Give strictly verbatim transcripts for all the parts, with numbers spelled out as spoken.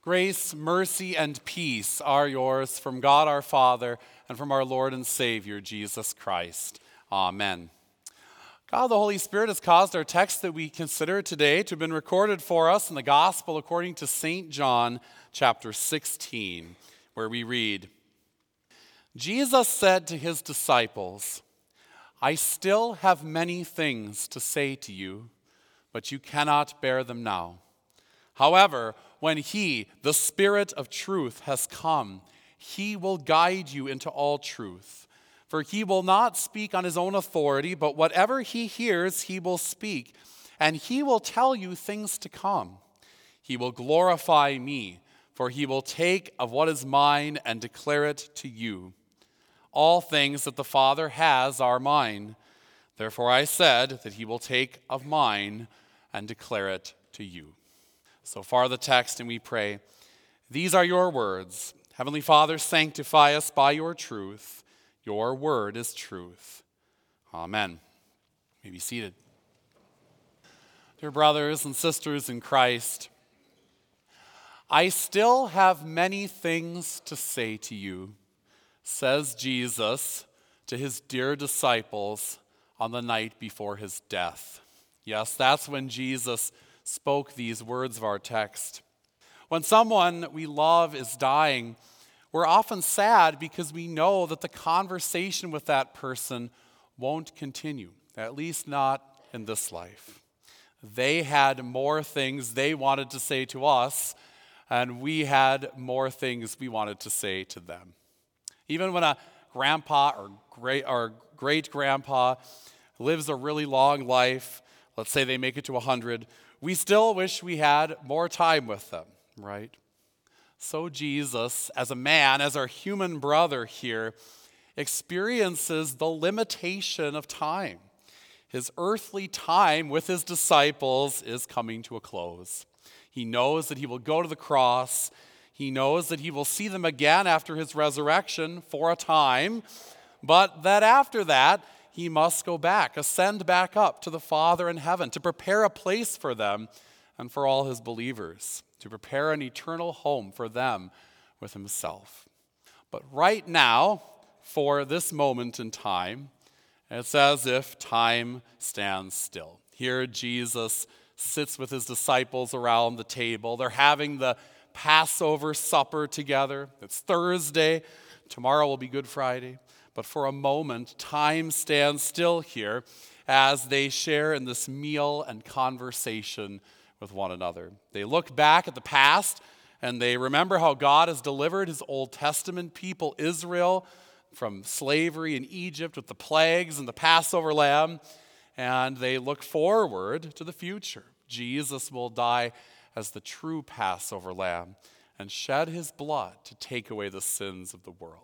Grace, mercy, and peace are yours from God our Father and from our Lord and Savior, Jesus Christ. Amen. God the Holy Spirit has caused our text that we consider today to have been recorded for us in the Gospel according to Saint John chapter sixteen, where we read, Jesus said to his disciples, I still have many things to say to you, but you cannot bear them now. However, when he, the Spirit of truth, has come, he will guide you into all truth. For he will not speak on his own authority, but whatever he hears, he will speak, and he will tell you things to come. He will glorify me, for he will take of what is mine and declare it to you. All things that the Father has are mine. Therefore I said that he will take of mine and declare it to you. So far the text, and we pray, these are your words. Heavenly Father, sanctify us by your truth. Your word is truth. Amen. You may be seated. Dear brothers and sisters in Christ, I still have many things to say to you, says Jesus to his dear disciples on the night before his death. Yes, that's when Jesus spoke these words of our text. When someone we love is dying, we're often sad because we know that the conversation with that person won't continue, at least not in this life. They had more things they wanted to say to us, and we had more things we wanted to say to them. Even when a grandpa or great or great-grandpa lives a really long life, let's say they make it to one hundred, we still wish we had more time with them, right? So Jesus, as a man, as our human brother here, experiences the limitation of time. His earthly time with his disciples is coming to a close. He knows that he will go to the cross. He knows that he will see them again after his resurrection for a time, but that after that, he must go back, ascend back up to the Father in heaven to prepare a place for them and for all his believers, to prepare an eternal home for them with himself. But right now, for this moment in time, it's as if time stands still. Here Jesus sits with his disciples around the table. They're having the Passover supper together. It's Thursday. Tomorrow will be Good Friday. But for a moment, time stands still here as they share in this meal and conversation with one another. They look back at the past and they remember how God has delivered his Old Testament people, Israel, from slavery in Egypt with the plagues and the Passover lamb. And they look forward to the future. Jesus will die as the true Passover lamb and shed his blood to take away the sins of the world.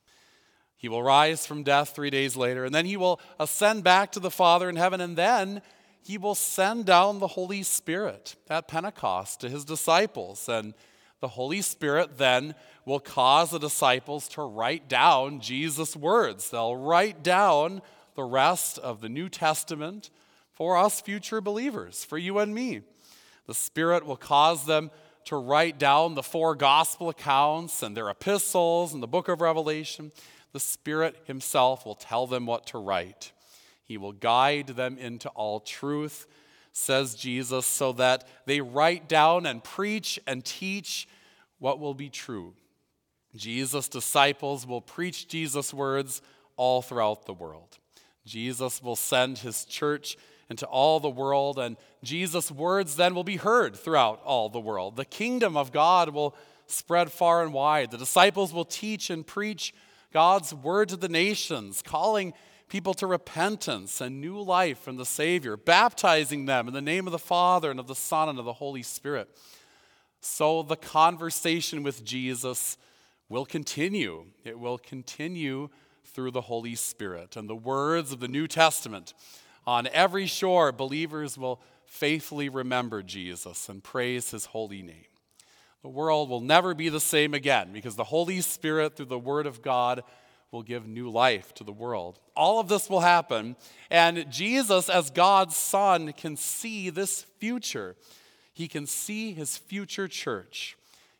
He will rise from death three days later, and then he will ascend back to the Father in heaven, and then he will send down the Holy Spirit at Pentecost to his disciples. And the Holy Spirit then will cause the disciples to write down Jesus' words. They'll write down the rest of the New Testament for us future believers, for you and me. The Spirit will cause them to write down the four gospel accounts and their epistles and the book of Revelation. The Spirit himself will tell them what to write. He will guide them into all truth, says Jesus, so that they write down and preach and teach what will be true. Jesus' disciples will preach Jesus' words all throughout the world. Jesus will send his church into all the world, and Jesus' words then will be heard throughout all the world. The kingdom of God will spread far and wide. The disciples will teach and preach God's word to the nations, calling people to repentance and new life in the Savior, baptizing them in the name of the Father and of the Son and of the Holy Spirit. So the conversation with Jesus will continue. It will continue through the Holy Spirit. And the words of the New Testament, on every shore, believers will faithfully remember Jesus and praise his holy name. The world will never be the same again because the Holy Spirit, through the Word of God, will give new life to the world. All of this will happen, and Jesus, as God's Son, can see this future. He can see his future church.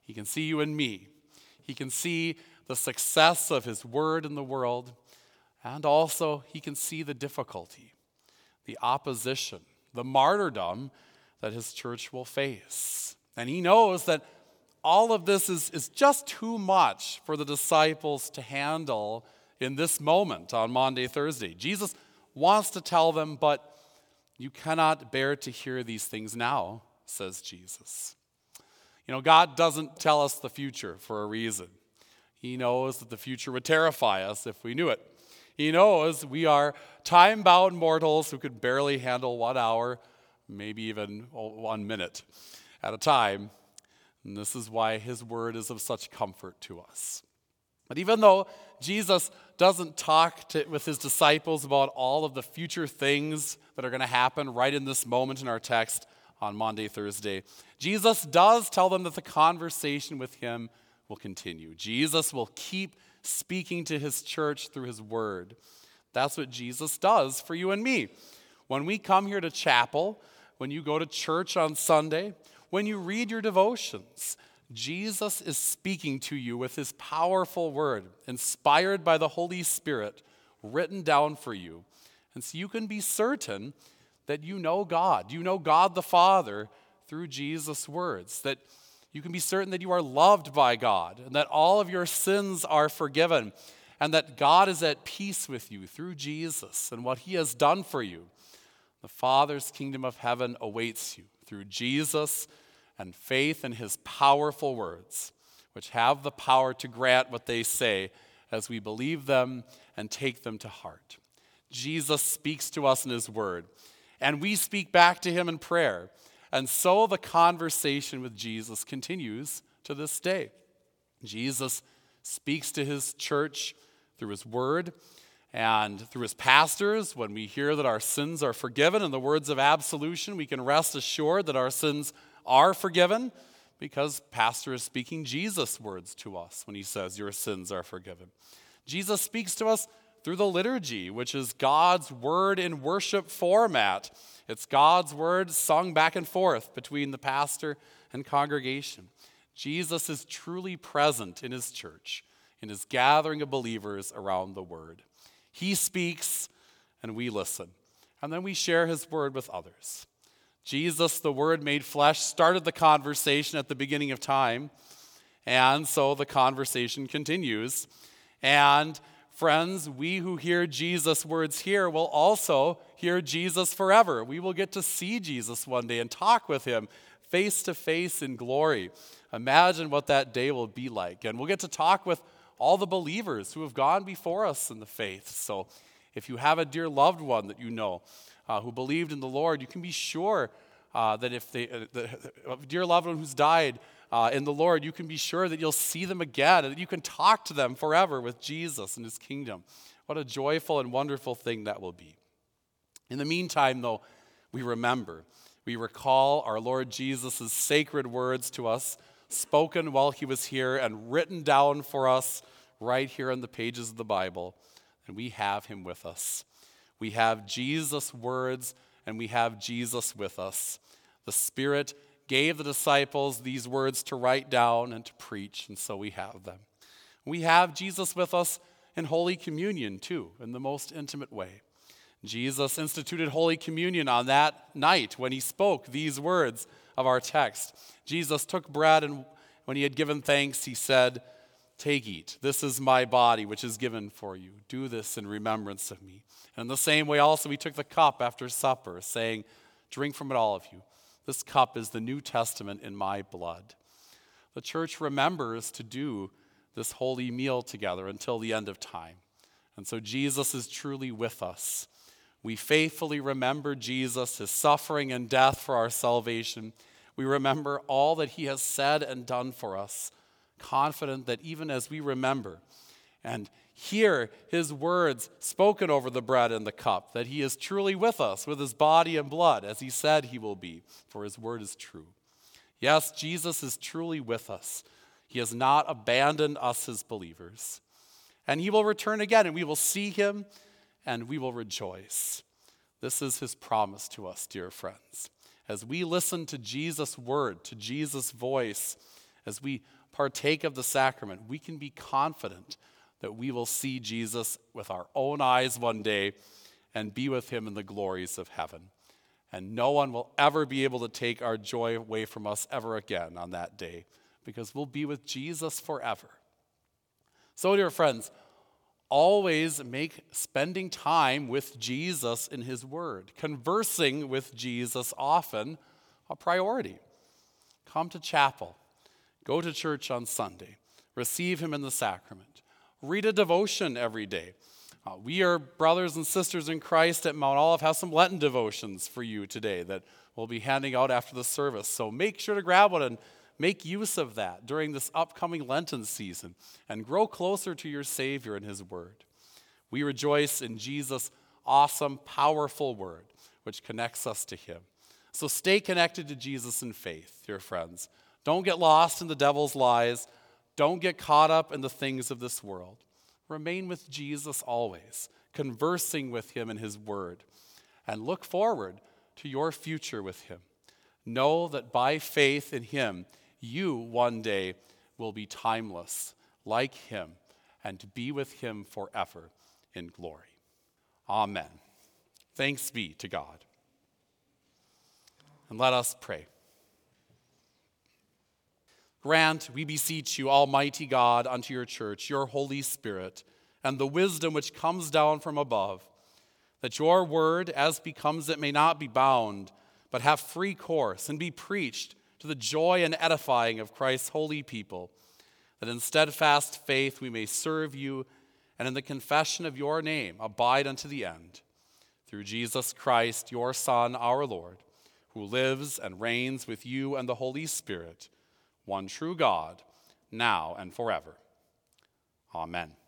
He can see you and me. He can see the success of his word in the world, and also he can see the difficulty, the opposition, the martyrdom that his church will face. And he knows that all of this is, is just too much for the disciples to handle in this moment on Maundy, Thursday. Jesus wants to tell them, but you cannot bear to hear these things now, says Jesus. You know, God doesn't tell us the future for a reason. He knows that the future would terrify us if we knew it. He knows we are time-bound mortals who could barely handle one hour, maybe even one minute at a time. And this is why his word is of such comfort to us. But even though Jesus doesn't talk to, with his disciples about all of the future things that are going to happen right in this moment in our text on Maundy, Thursday, Jesus does tell them that the conversation with him will continue. Jesus will keep speaking to his church through his word. That's what Jesus does for you and me. When we come here to chapel, when you go to church on Sunday, when you read your devotions, Jesus is speaking to you with his powerful word, inspired by the Holy Spirit, written down for you. And so you can be certain that you know God. You know God the Father through Jesus' words. That you can be certain that you are loved by God and that all of your sins are forgiven and that God is at peace with you through Jesus and what he has done for you. The Father's kingdom of heaven awaits you through Jesus and faith in his powerful words, which have the power to grant what they say as we believe them and take them to heart. Jesus speaks to us in his word, and we speak back to him in prayer. And so the conversation with Jesus continues to this day. Jesus speaks to his church through his word and through his pastors. When we hear that our sins are forgiven in the words of absolution, we can rest assured that our sins are forgiven because pastor is speaking Jesus' words to us when he says your sins are forgiven. Jesus speaks to us through the liturgy, which is God's word in worship format. It's God's word sung back and forth between the pastor and congregation. Jesus is truly present in his church, in his gathering of believers around the word. He speaks and we listen, and then we share his word with others. Jesus, the Word made flesh, started the conversation at the beginning of time, and so the conversation continues. And friends, we who hear Jesus' words here will also hear Jesus forever. We will get to see Jesus one day and talk with him face to face in glory. Imagine what that day will be like. And we'll get to talk with all the believers who have gone before us in the faith. So if you have a dear loved one that you know, Uh, who believed in the Lord, you can be sure uh, that if they, uh, the, the dear loved one who's died uh, in the Lord, you can be sure that you'll see them again and that you can talk to them forever with Jesus and his kingdom. What a joyful and wonderful thing that will be. In the meantime, though, we remember, we recall our Lord Jesus' sacred words to us, spoken while he was here and written down for us right here in the pages of the Bible, and we have him with us. We have Jesus' words, and we have Jesus with us. The Spirit gave the disciples these words to write down and to preach, and so we have them. We have Jesus with us in Holy Communion, too, in the most intimate way. Jesus instituted Holy Communion on that night when he spoke these words of our text. Jesus took bread, and when he had given thanks, he said, "Take, eat. This is my body, which is given for you. Do this in remembrance of me." And in the same way also he took the cup after supper, saying, "Drink from it, all of you. This cup is the New Testament in my blood." The church remembers to do this holy meal together until the end of time. And so Jesus is truly with us. We faithfully remember Jesus, his suffering and death for our salvation. We remember all that he has said and done for us, confident that even as we remember and hear his words spoken over the bread and the cup, that he is truly with us with his body and blood, as he said he will be, for his word is true. Yes, Jesus is truly with us. He has not abandoned us as believers. And he will return again, and we will see him, and we will rejoice. This is his promise to us, dear friends. As we listen to Jesus' word, to Jesus' voice, as we partake of the sacrament, we can be confident that we will see Jesus with our own eyes one day and be with him in the glories of heaven. And no one will ever be able to take our joy away from us ever again on that day, because we'll be with Jesus forever. So, dear friends, always make spending time with Jesus in his word, conversing with Jesus often, a priority. Come to chapel, go to church on Sunday, receive him in the sacrament, read a devotion every day. Uh, we are brothers and sisters in Christ at Mount Olive have some Lenten devotions for you today that we'll be handing out after the service. So make sure to grab one and make use of that during this upcoming Lenten season and grow closer to your Savior and his word. We rejoice in Jesus' awesome, powerful word, which connects us to him. So stay connected to Jesus in faith, dear friends. Don't get lost in the devil's lies. Don't get caught up in the things of this world. Remain with Jesus always, conversing with him in his word, and look forward to your future with him. Know that by faith in him, you one day will be timeless like him and to be with him forever in glory. Amen. Thanks be to God. And let us pray. Grant, we beseech you, Almighty God, unto your church, your Holy Spirit, and the wisdom which comes down from above, that your word, as becomes it, may not be bound, but have free course, and be preached to the joy and edifying of Christ's holy people, that in steadfast faith we may serve you, and in the confession of your name abide unto the end. Through Jesus Christ, your Son, our Lord, who lives and reigns with you and the Holy Spirit, one true God, now and forever. Amen.